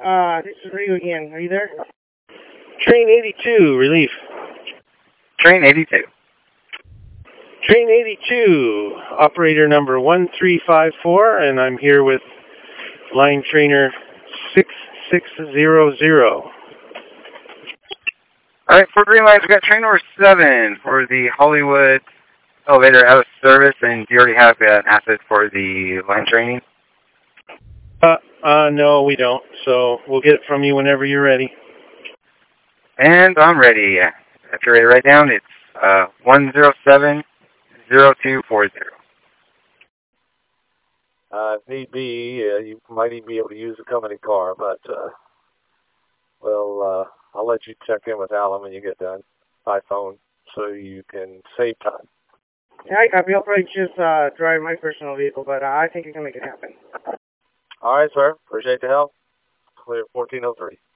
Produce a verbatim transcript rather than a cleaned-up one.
Uh, this is Rio again. Are you there? Train eighty-two, relief. Train eighty-two. Train eighty-two, operator number one three five four, and I'm here with line trainer six six zero zero. All right, for green lines, we've got train number seven for the Hollywood elevator out of service, and do you already have an asset for the line training? Uh, uh, no, we don't, so we'll get it from you whenever you're ready. And I'm ready. If you're ready to write down, it's uh, one zero seven zero two four zero. Uh, if need be, uh, you might even be able to use a company car, but, uh, well, uh, I'll let you check in with Alan when you get done by phone so you can save time. Yeah, I copy. I'll probably just uh, drive my personal vehicle, but uh, I think I can make it happen. All right, sir. Appreciate the help. Clear fourteen oh three.